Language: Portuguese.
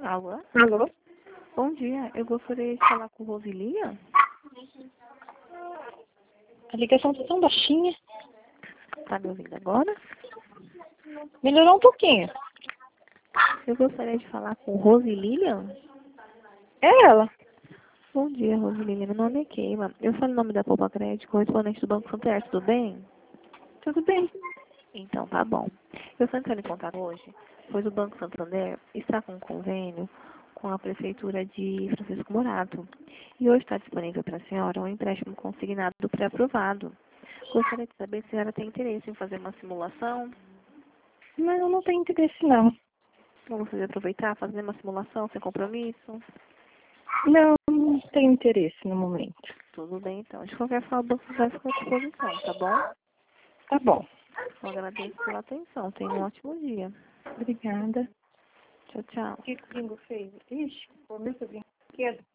Alô? Alô? Bom dia, eu gostaria de falar com Rosilia. A ligação está tão baixinha. Tá me ouvindo agora? Melhorou um pouquinho. Eu gostaria de falar com Rosililian. É ela. Bom dia, Rosililian. Meu nome é Keima. Eu falo o nome da Poupa Crédito, correspondente do Banco Santander, tudo bem? Tudo bem. Então, tá bom. Eu estou entrando em contato hoje, pois o Banco Santander está com um convênio com a Prefeitura de Francisco Morato. E hoje está disponível para a senhora um empréstimo consignado pré-aprovado. Gostaria de saber se a senhora tem interesse em fazer uma simulação. Mas eu não tenho interesse, não. Ou gostaria de aproveitar, fazer uma simulação sem compromisso. Não tenho interesse no momento. Tudo bem, então. De qualquer forma, o banco vai ficar à disposição, tá bom? Tá bom. Eu agradeço pela atenção. Tenha um ótimo dia. Obrigada. Tchau, tchau. O que o Bingo fez? Ixi, o meu sobrinho.